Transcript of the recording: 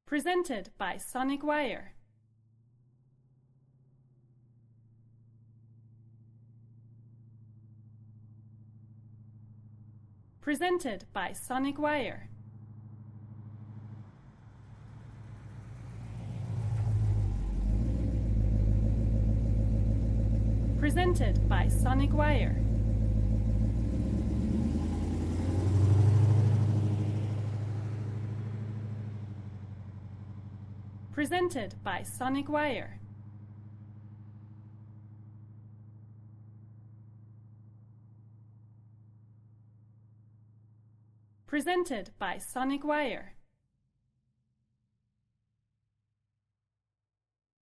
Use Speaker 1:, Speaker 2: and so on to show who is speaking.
Speaker 1: Presented by Sonic Wire. Presented by Sonic Wire. Presented by Sonic Wire. Presented by Sonic Wire. Presented by Sonic Wire.